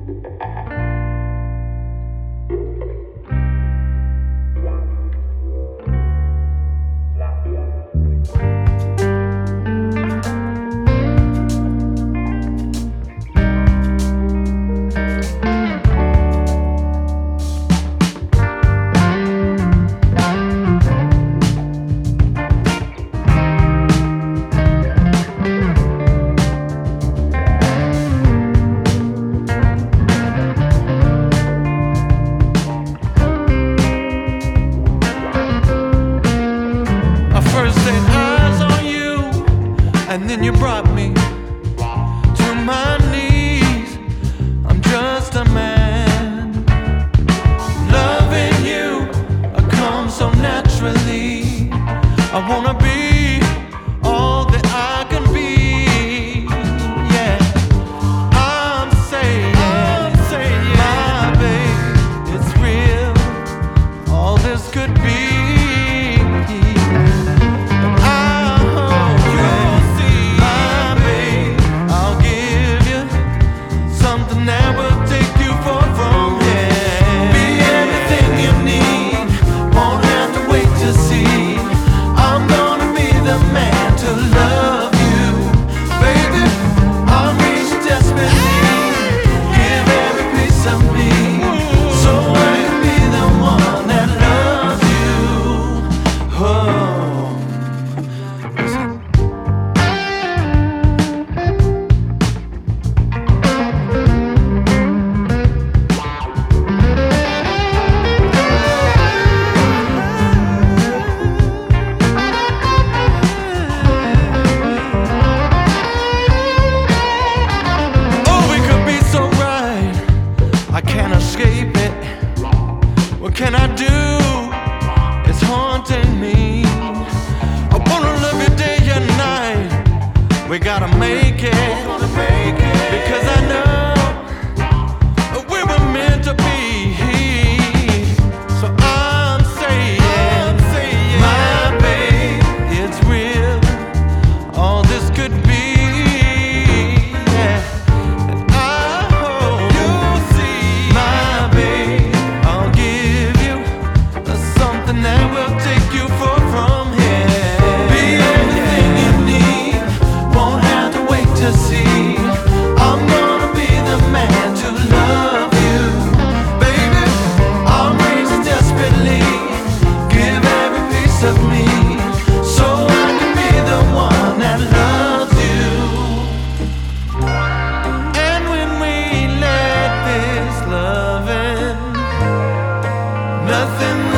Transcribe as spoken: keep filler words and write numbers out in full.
And then you brought me to my knees. I'm just a man. Loving you comes so naturally. I wanna be all that I can be. Yeah, I'm saying, I'm saying, my babe, it's real. All this could be. Escape it. What can I do? It's haunting me. I wanna love you day and night. We gotta make it, because I know we were meant to be. So I'm saying, my babe, it's real. All this could be. Of me, so I can be the one that loves you. And when we let this loving, nothing